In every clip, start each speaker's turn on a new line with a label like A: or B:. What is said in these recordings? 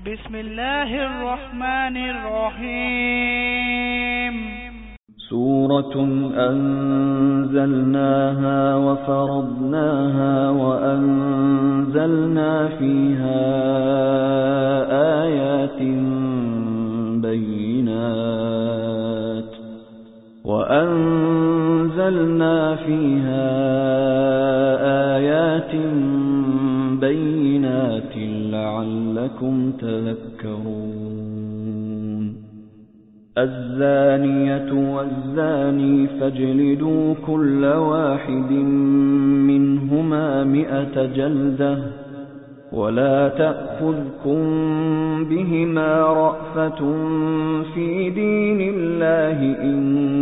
A: بسم الله الرحمن الرحيم.
B: سورة أنزلناها وفرضناها وأنزلنا فيها آيات بينات لعلكم تذكرون. الزانية والزاني فاجلدوا كل واحد منهما 100 جلدة ولا تأخذكم بهما رأفة في دين الله إن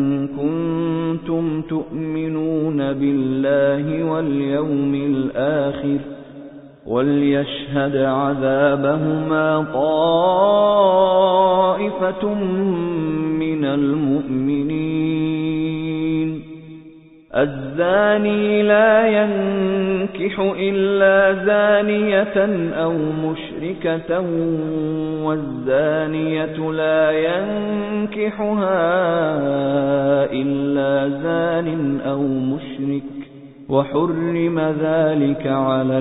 B: كنتم تؤمنون بالله واليوم الآخر وليشهد عذابهما طائفة من المؤمنين. الزاني لا ينكح إلا زانية أو مشركة والزانية لا ينكحها إلا زان أو مشرك وحرم ذلك على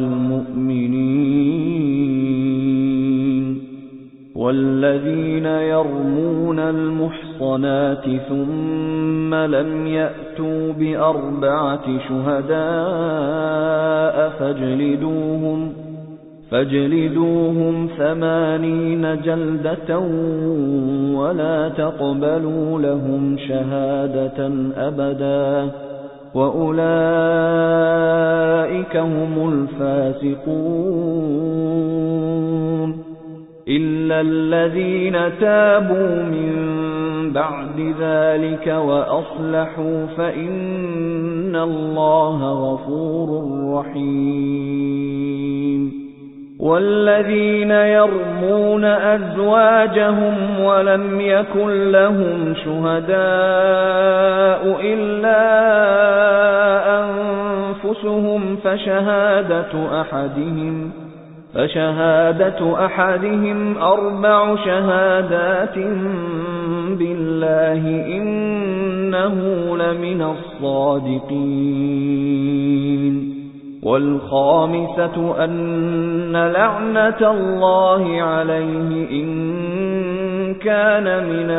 B: المؤمنين. والذين يرمون المحصنات ثم لم يأتوا ب4 شهداء فاجلدوهم 80 جلدة ولا تقبلوا لهم شهادة أبدا وأولئك هم الفاسقون. إلا الذين تابوا من بعد ذلك وأصلحوا فإن الله غفور رحيم. والذين يرمون أزواجهم ولم يكن لهم شهداء إلا أنفسهم فشهادة أحدهم 4 شهادات بالله إنه لمن الصادقين. والخامسة أن لعنة الله عليه إن كان من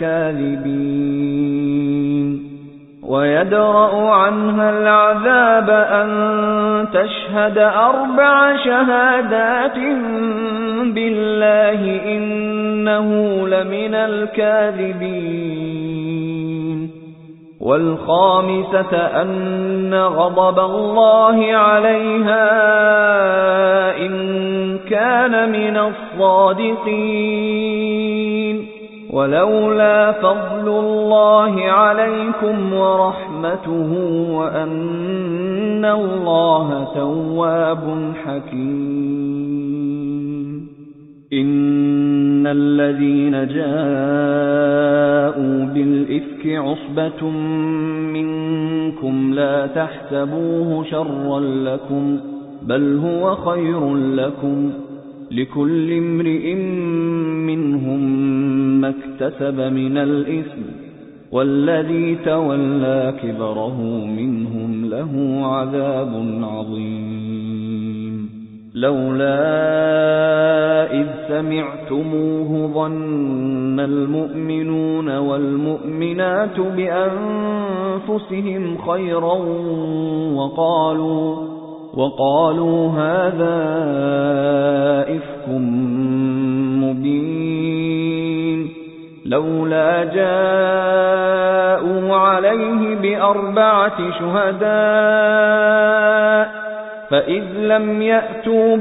B: الكاذبين. ويدرأ عنها العذاب أن تشهد 4 شهادات بالله إنه لمن الكاذبين. والخامسة أن غضب الله عليها إن كان من الصادقين. ولولا فضل الله عليكم ورحمته وأن الله تواب حكيم. إن الذين جاءوا بالإفك عصبة منكم لا تحسبوه شرا لكم بل هو خير لكم لكل امرئ منهم ما اكتسب من الإثم والذي تولى كبره منهم له عذاب عظيم. لولا إذ سمعتموه ظن المؤمنون والمؤمنات بأنفسهم خيرا وقالوا هذا إفك مبين. لولا جاءوا عليه ب4 شهداء فإذ لم يأتوا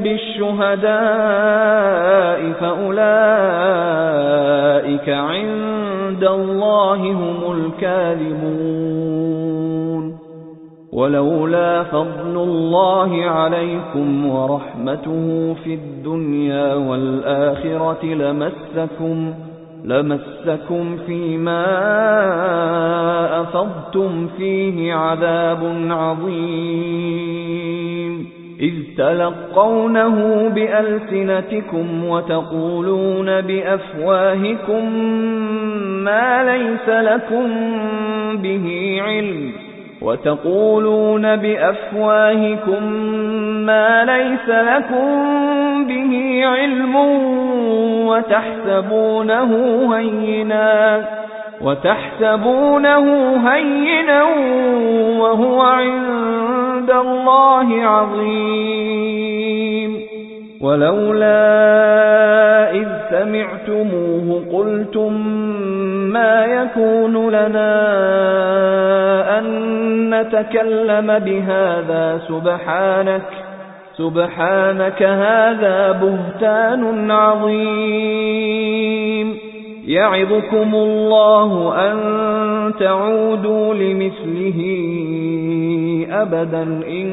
B: بالشهداء فأولئك عند الله هم الكاذبون. ولولا فضل الله عليكم ورحمته في الدنيا والآخرة لمسكم فيما أفضتم فيه عذاب عظيم. إذ تلقونه بألسنتكم وتقولون بأفواهكم ما ليس لكم به علم وتحسبونه هينا وهو عند الله عظيم. ولولا إذ سمعتموه قلتم ما يكون لنا أن نتكلم بهذا سبحانك هذا بهتان عظيم. يعظكم الله أن تعودوا لمثله أبدا إن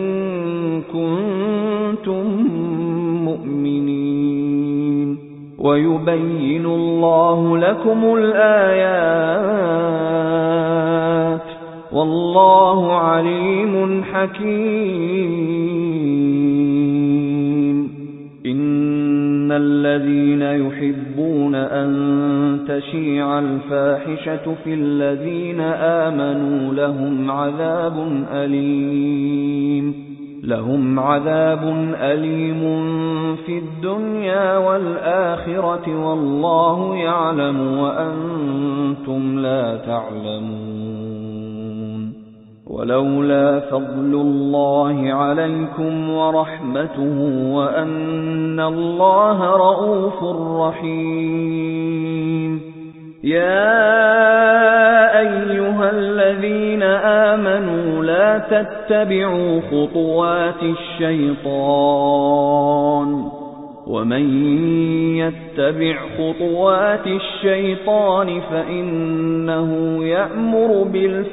B: كنتم مؤمنين. ويبين الله لكم الآيات والله عليم حكيم. إن الذين يحبون أن تشيع الفاحشة في الذين آمنوا لهم عذاب أليم في الدنيا والآخرة والله يعلم وأنتم لا تعلمون. ولولا فضل الله عليكم ورحمته وأن الله رؤوف رحيم. يا أيها الذين آمنوا لا تتبعوا خطوات الشيطان ومن يتبع خطوات الشيطان فإنه يأمر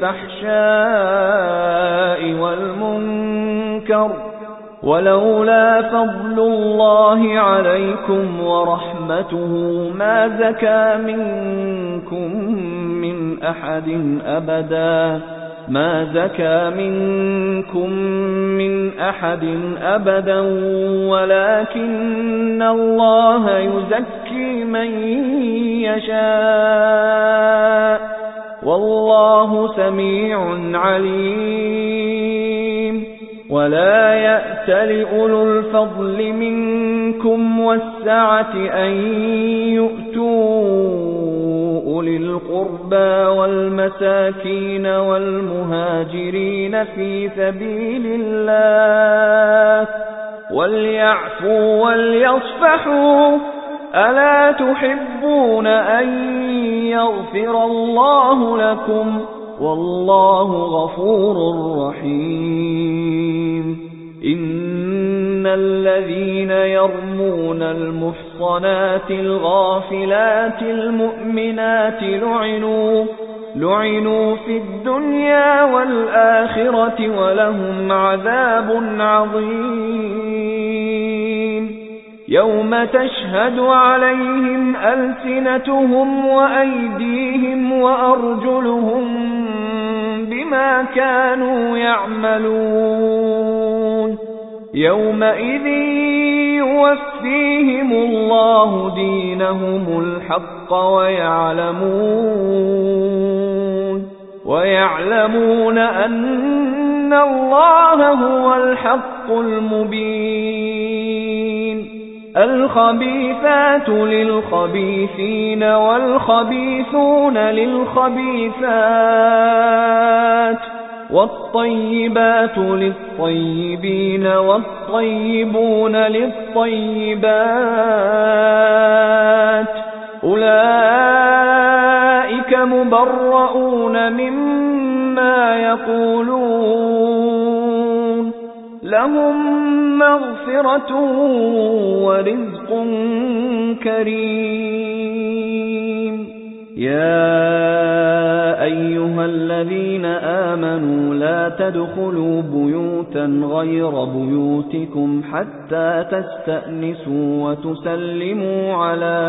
B: بالفحشاء والمنكر. ولولا فضل الله عليكم ورحمته ما زكى منكم من أحد أبدا ولكن الله يزكي من يشاء والله سميع عليم. ولا يأتل أولو الفضل منكم والسعة أن يؤتوا أولي القربى والمساكين والمهاجرين في سبيل الله وليعفوا وليصفحوا ألا تحبون أن يغفر الله لكم والله غفور رحيم. إن الذين يرمون المحصنات الغافلات المؤمنات لعنوا في الدنيا والآخرة ولهم عذاب عظيم. يوم تشهد عليهم ألسنتهم وأيديهم وأرجلهم بما كانوا يعملون. يومئذ يوفيهم الله دينهم الحق ويعلمون أن الله هو الحق المبين. الخبيثات للخبيثين والخبيثون للخبيثات والطيبات للطيبين والطيبون للطيبات أولئك مبرؤون مما يقولون لهم مغفرة ورزق كريم. يا أيها الذين آمنوا لا تدخلوا بيوتا غير بيوتكم حتى تستأنسوا وتسلموا على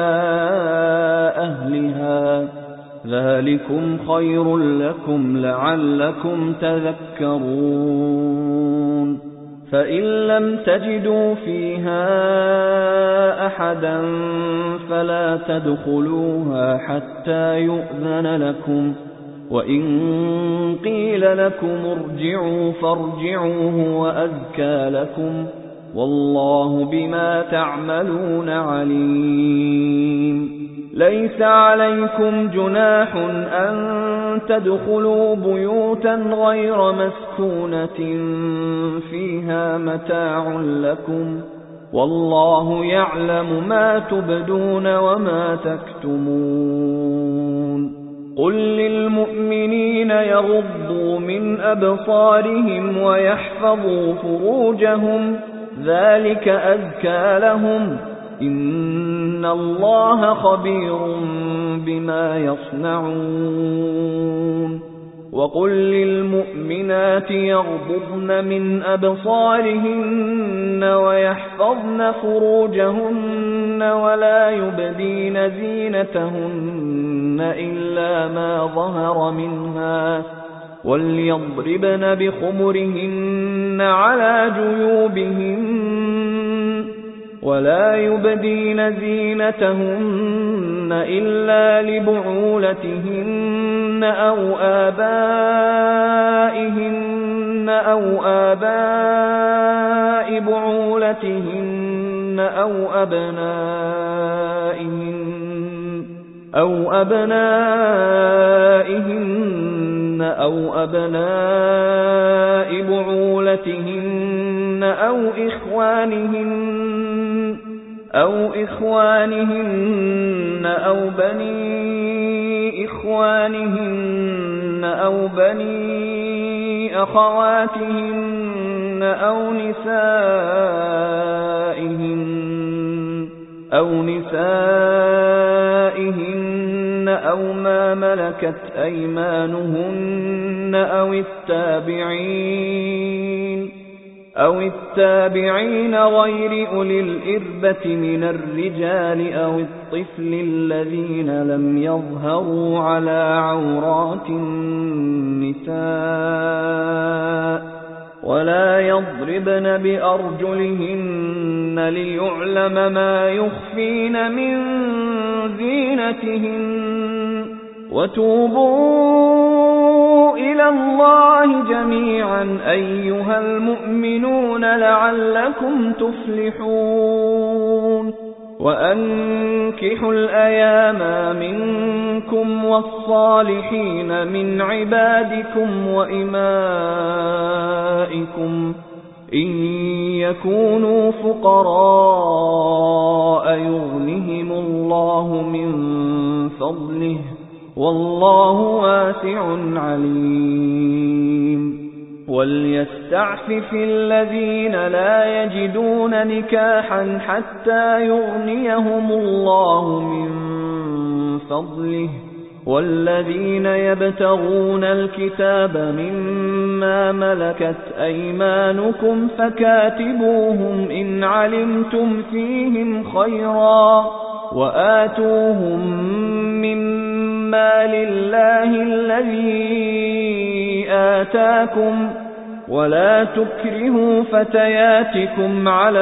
B: أهلها ذلكم خير لكم لعلكم تذكرون. فإن لم تجدوا فيها أحدا فلا تدخلوها حتى يؤذن لكم، وإن قيل لكم ارجعوا فارجعوا هو أزكى لكم، والله بما تعملون عليم. ليس عليكم جناح أن تدخلوا بيوتا غير مسكونة فيها متاع لكم، والله يعلم ما تبدون وما تكتمون. قل للمؤمنين يغضوا من أبصارهم ويحفظوا فروجهم، ذلك أزكى لهم، إن الله خبير بما يصنعون. وقل للمؤمنات يغضضن من أبصارهن ويحفظن فروجهن ولا يبدين زينتهن إلا ما ظهر منها، وليضربن بخمرهن على جيوبهن، ولا يبدين زينتهن إلا لبعولتهن أو آباء بعولتهن أو أبنائهن بعولتهن أو إخوانهن أو بني إخوانهن أو بني أخواتهن أو نسائهن أو ما ملكت أيمانهن أو التابعين غير أولي الإربة من الرجال أو الطفل الذين لم يظهروا على عورات النساء، ولا يضربن بأرجلهن ليعلم ما يخفين من زينتهن، وتوبوا إلى الله جميعا أيها المؤمنون لعلكم تفلحون. وأنكحوا الأيام منكم والصالحين من عبادكم وإمائكم، إن يكونوا فقراء يغنهم الله من فضله، والله واسع عليم. وليستعفف الذين لا يجدون نكاحا حتى يغنيهم الله من فضله، والذين يبتغون الكتاب مما ملكت أيمانكم فكاتبوهم إن علمتم فيهم خيرا، وآتوهم مما لله الذي آتاكم، ولا تكرهوا فتياتكم على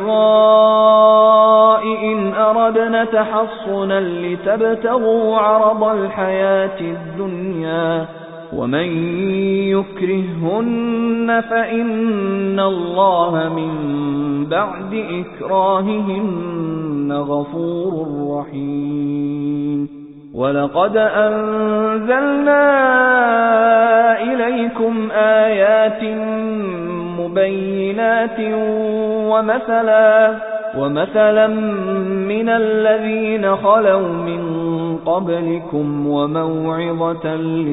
B: البغاء إن أردنا تحصنا لتبتغوا عرض الحياة الدنيا، ومن يكرههن فإن الله من بعد إكراههن غفور رحيم. ولقد أنزلنا إليكم آيات مبينات ومثلا من الذين خلوا من قبلكم وموعظة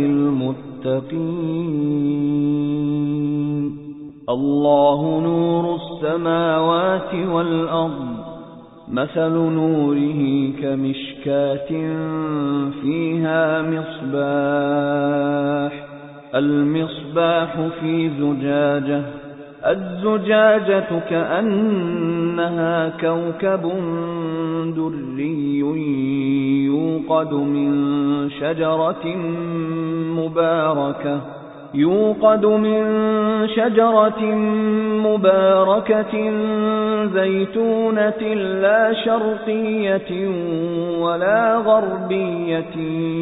B: للمتقين. الله نور السماوات والأرض، مثل نوره كمشكاة فيها مصباح، المصباح في زجاجة، الزجاجة كأنها كوكب دري يوقد من شجرة مباركة يوقد من شجرة مباركة زيتونة لا شرقية ولا غربية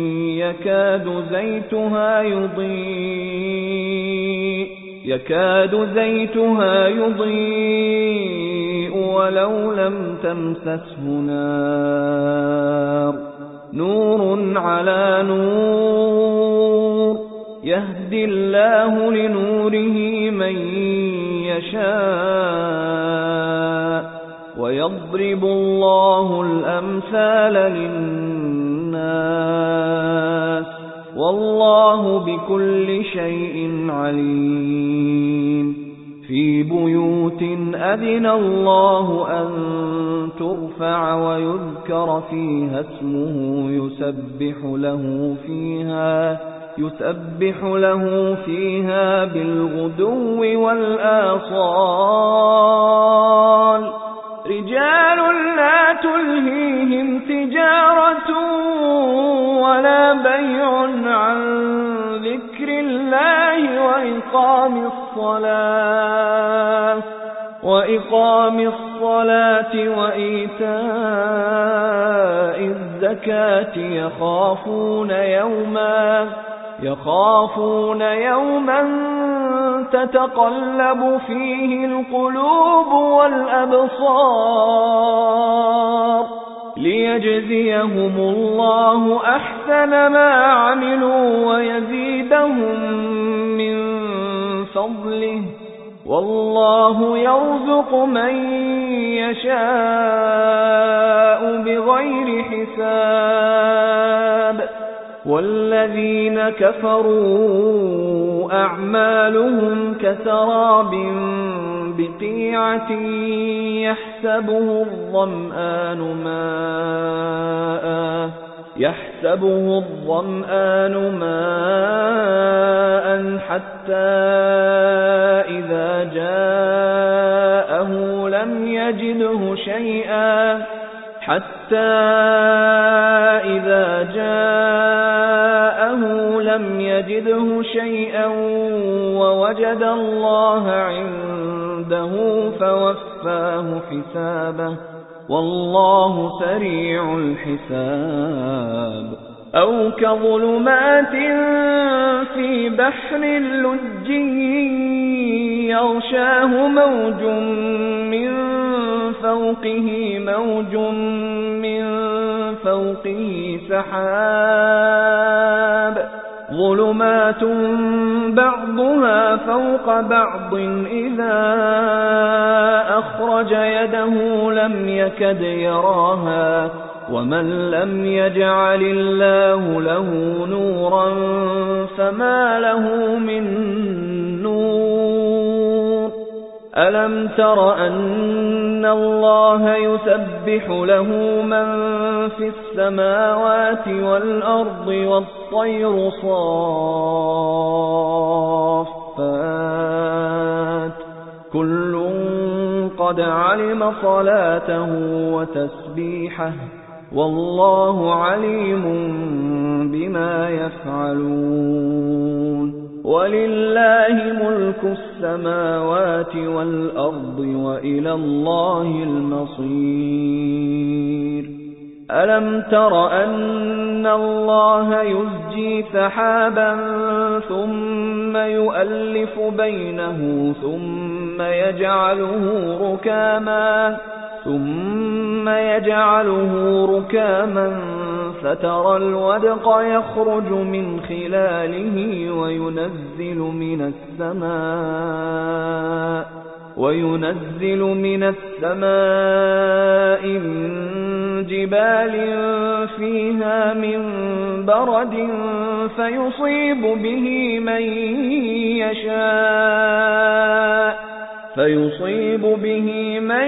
B: يكاد زيتها يضيء ولو لم تمسسه نار نور على نور يهدي الله لنوره من يشاء ويضرب الله الأمثال للناس والله بكل شيء عليم في بيوت أذن الله أن ترفع ويذكر فيها اسمه يسبح له فيها بالغدو والآصال رجال لا تلهيهم تجارة ولا بيع عن ذكر الله وإقام الصلاة وإيتاء الزكاة يخافون يوما تتقلب فيه القلوب والأبصار ليجزيهم الله أحسن ما عملوا ويزيدهم من فضله والله يرزق من يشاء بغير حساب والذين كفروا أعمالهم كسراب بقيعة يحسبه الظمآن ماء حتى إذا جاءه لم يجده شيئا ووجد الله عنده فوفاه حسابه والله سريع الحساب أو كظلمات في بحر لجي يغشاه موج من فوقه سحاب ظلمات بعضها فوق بعض إذا أخرج يده لم يكد يراها ومن لم يجعل الله له نورا فما له من نور ألم تر أن الله يسبح له من في السماوات والأرض والطير صافات كل قد علم صلاته وتسبيحه والله عليم بما يفعلون ولله ملك السماوات والأرض وإلى الله المصير ألم تر أن الله يزجي سحابا ثم يؤلف بينه ثم يجعله ركاما فترى الودق يخرج من خلاله وينزل من السماء من جبال فيها من برد فيصيب به من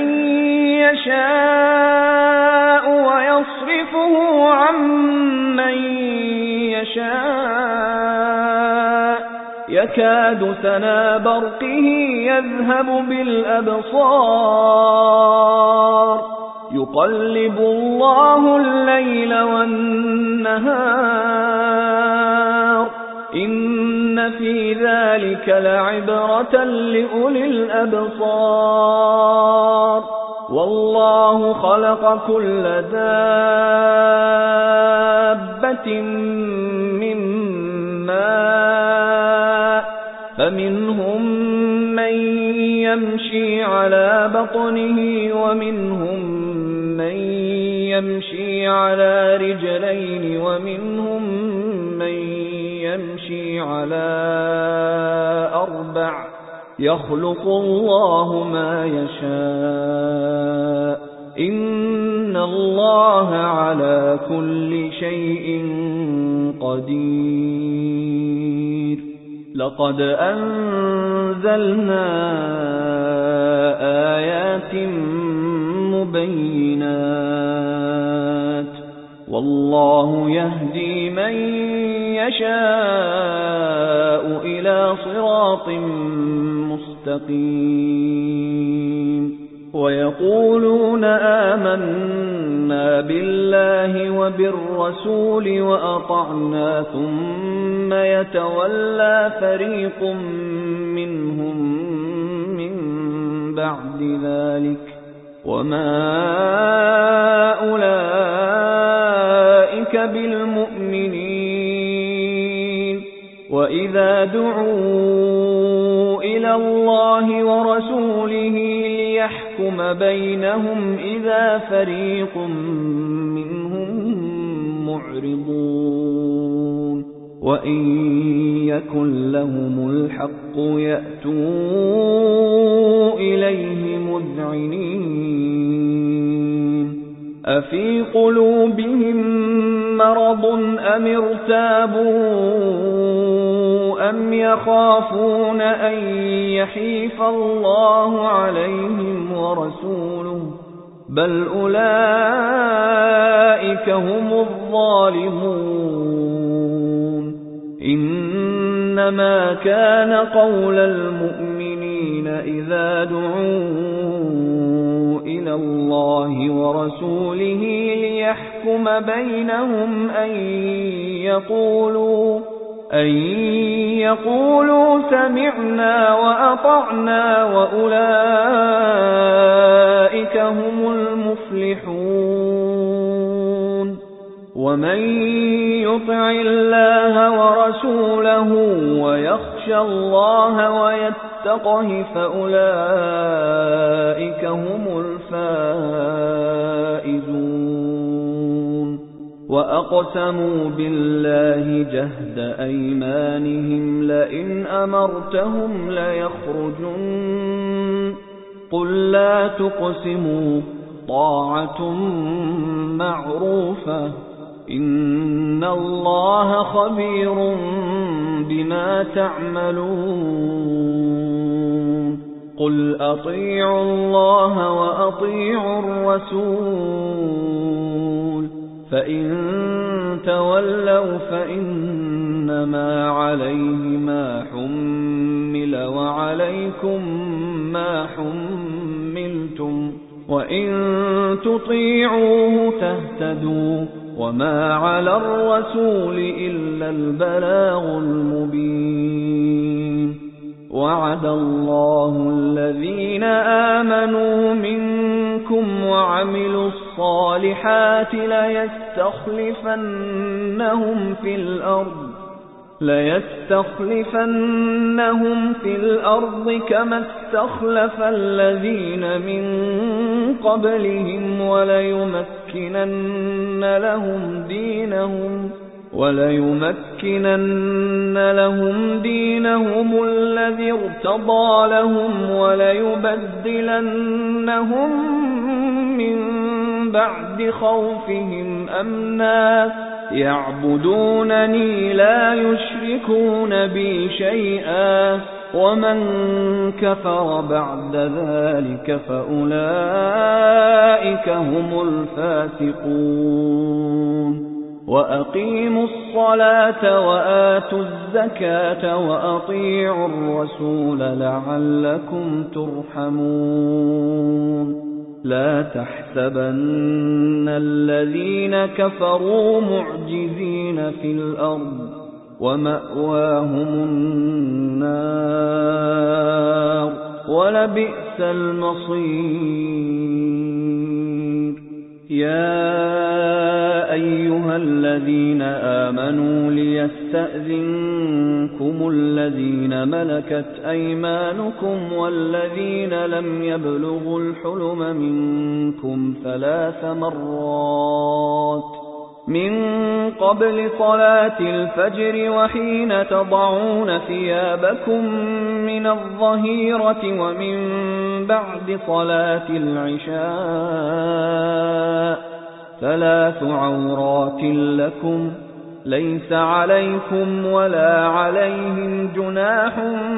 B: يشاء ويصرفه عن من يشاء يكاد سنا برقه يذهب بالأبصار يقلب الله الليل والنهار إن إِنَّ فِي ذَلِكَ لَعِبْرَةً لِأُولِي الْأَبْصَارِ وَاللَّهُ خَلَقَ كُلَّ دَابَّةٍ مِّن مَّاءٍ فَمِنْهُم مَّن يَمْشِي عَلَى بَطْنِهِ وَمِنْهُم مَّن يَمْشِي عَلَى رِجْلَيْنِ وَمِنْهُم مَّن يَمْشِي عَلَى أَرْبَعٍ يَخْلُقُ اللَّهُ مَا يَشَاءُ إِنَّ اللَّهَ عَلَى كُلِّ شَيْءٍ قَدِيرٌ لَقَدْ أَنزَلْنَا آيَاتٍ مُبَيِّنَاتٍ وَاللَّهُ يَهْدِي مَن يَشَاءُ إِلَى صِرَاطٍ مُسْتَقِيمٍ وَيَقُولُونَ آمَنَّا بِاللَّهِ وَبِالرَّسُولِ وَأَطَعْنَا ثُمَّ يَتَوَلَّى فَرِيقٌ مِّنْهُم مِّن بَعْدِ ذَلِكَ وَمَا أُولَئِكَ بِالْمُؤْمِنِينَ وَإِذَا دُعُوا إِلَى اللَّهِ وَرَسُولِهِ لِيَحْكُمَ بَيْنَهُمْ إِذَا فَرِيقٌ مِّنْهُم مُّعْرِضُونَ وَإِن يَكُن لَّهُمُ الْحَقُّ يَأْتُوا إِلَيْهِ مُذْعِنِينَ أَفِي قُلُوبِهِم مَّرَضٌ أَمِ ارْتَابُوا أَمْ يَخَافُونَ أَن يَحِيفَ اللَّهُ عَلَيْهِمْ وَرَسُولُهُ بَلْ أُولَئِكَ هُمُ الظَّالِمُونَ إِنَّمَا كَانَ قَوْلَ الْمُؤْمِنِينَ إِذَا دُعُوا إِلَى اللَّهِ وَرَسُولِهِ لِيَحْكُمَ بَيْنَهُمْ أَن يَقُولُوا سَمِعْنَا وَأَطَعْنَا وَأُولَئِكَ هُمُ الْمُفْلِحُونَ وَمَن يُطِعِ اللَّهَ وَرَسُولَهُ وَيَخْشَ اللَّهَ وَيَتَّقْهِ فَأُولَئِكَ هُمُ الْفَائِزُونَ وَأَقْسَمُوا بِاللَّهِ جَهْدَ أَيْمَانِهِمْ لَئِنْ أَمَرْتَهُمْ لَيَخْرُجُنَّ قُل لَّا تُقْسِمُوا طَاعَةٌ مَّعْرُوفَةٌ إِنَّ اللَّهَ خَبِيرٌ بِمَا تَعْمَلُونَ قُلْ أَطِيعُوا اللَّهَ وَأَطِيعُوا الرَّسُولَ فَإِن تَوَلَّوْا فَإِنَّمَا عَلَيْهِ مَا حُمِّلَ وَعَلَيْكُمْ مَا حُمِّلْتُمْ وَإِن تُطِيعُوهُ تَهْتَدُوا وَمَا عَلَى الرَّسُولِ إِلَّا الْبَلَاغُ الْمُبِينُ وَعَدَ اللَّهُ الَّذِينَ آمَنُوا مِنكُمْ وَعَمِلُوا الصَّالِحَاتِ لَيَسْتَخْلِفَنَّهُمْ فِي الْأَرْضِ كَمَا اسْتَخْلَفَ الَّذِينَ مِن قَبْلِهِمْ وَلَيُمَكِّنَنَّ لَهُمْ دِينَهُمُ الَّذِي ارْتَضَىٰ لَهُمْ وَلَيُبَدِّلَنَّهُم مِّن بَعْدِ خَوْفِهِمْ أَمْنًا يَعْبُدُونَنِي لَا يُشْرِكُونَ بِي شَيْئًا وَمَن كَفَرَ بَعْدَ ذَلِكَ فَأُولَئِكَ هُمُ الْفَاسِقُونَ وَأَقِيمُوا الصَّلَاةَ وَآتُوا الزَّكَاةَ وَأَطِيعُوا الرَّسُولَ لَعَلَّكُمْ تُرْحَمُونَ لَا تَحْسَبَنَّ الَّذِينَ كَفَرُوا مُعْجِزِينَ فِي الْأَرْضِ ومأواهم النار ولبئس المصير. يا أيها الذين آمنوا ليستأذنكم الذين ملكت أيمانكم والذين لم يبلغوا الحلم منكم 3 مرات من قبل صلاة الفجر وحين تضعون ثيابكم من الظهيرة ومن بعد صلاة العشاء 3 عورات لكم ليس عليكم ولا عليهم جناح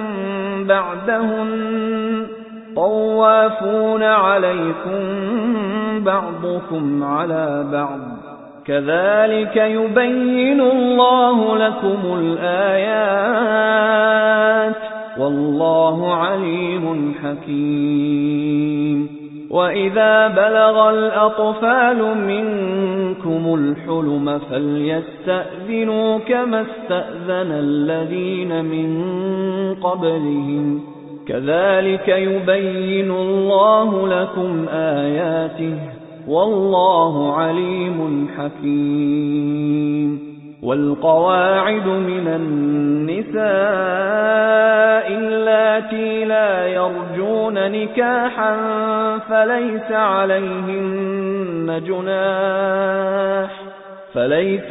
B: بعدهن طوافون عليكم بعضكم على بعض كذلك يبين الله لكم الآيات والله عليم حكيم. وإذا بلغ الأطفال منكم الحلم فليستأذنوا كما استأذن الذين من قبلهم كذلك يبين الله لكم آياته والله عليم حكيم. والقواعد من النساء اللاتي لا يرجون نكاحا فليس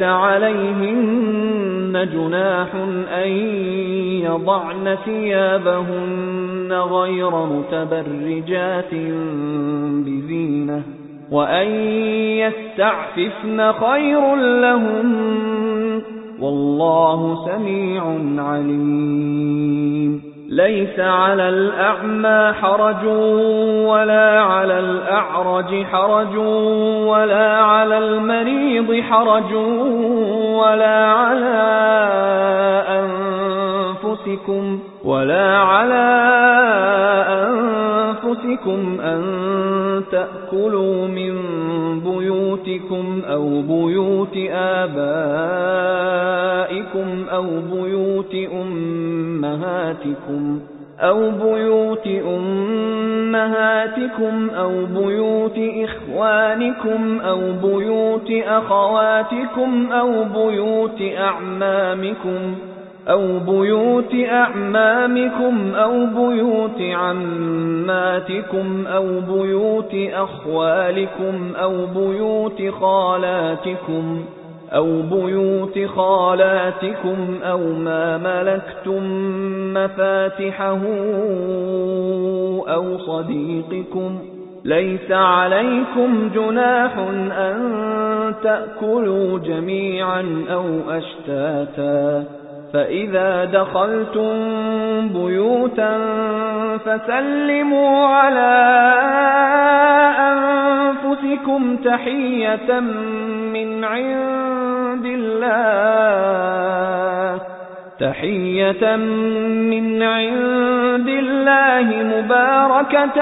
B: عليهن جناح أن يضعن ثيابهن غير متبرجات بزينة وأن يستعففن خير لهم والله سميع عليم. ليس على الأعمى حرج ولا على الأعرج حرج ولا على المريض حرج ولا على أنفسكم أن تأكلوا من بيوتكم أو بيوت آبائكم أو بيوت أمهاتكم أو بيوت إخوانكم أو بيوت أخواتكم أو بيوت أعمامكم أو بيوت عماتكم أو بيوت أخوالكم أو بيوت خالاتكم أو ما ملكتم مفاتحه أو صديقكم ليس عليكم جناح أن تأكلوا جميعا أو أشتاتا فإذا دخلتم بيوتا فسلموا على أنفسكم تحية من عند الله مباركة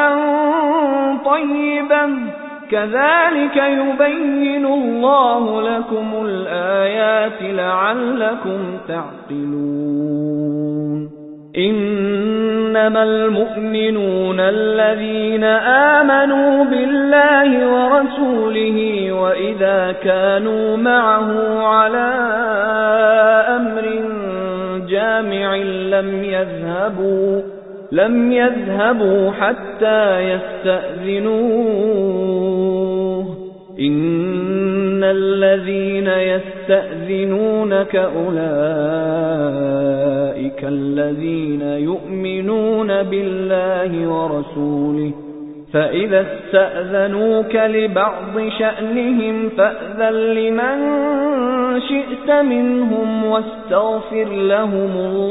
B: طيبة كذلك يبين الله لكم الآيات لعلكم تعقلون. إنما المؤمنون الذين آمنوا بالله ورسوله وإذا كانوا معه على أمر جامع لم يذهبوا حتى يستأذنوه. إن الذين يستأذنونك أولئك الذين يؤمنون بالله ورسوله فإذا استأذنوك لبعض شأنهم فأذن لمن شئت منهم واستغفر لهم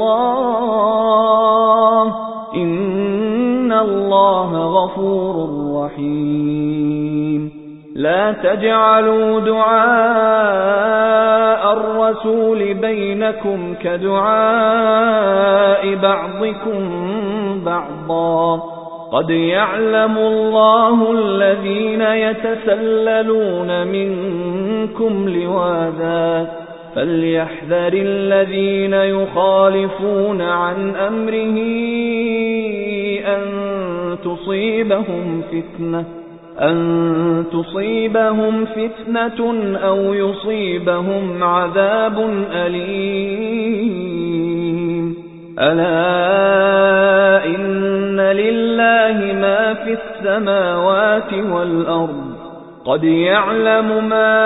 B: الله إن الله غفور رحيم. لا تجعلوا دعاء الرسول بينكم كدعاء بعضكم بعضا قد يعلم الله الذين يتسللون منكم لواذا فليحذر الذين يخالفون عن أمره أن تصيبهم فتنة أو يصيبهم عذاب أليم. ألا إن لله ما في السماوات والأرض قد يعلم ما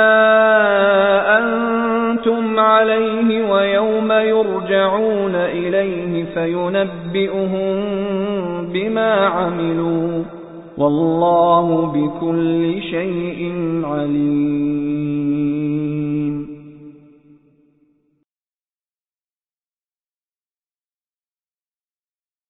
B: أنتم عليه ويوم يرجعون إليه فينبئهم بما عملوا والله بكل شيء عليم.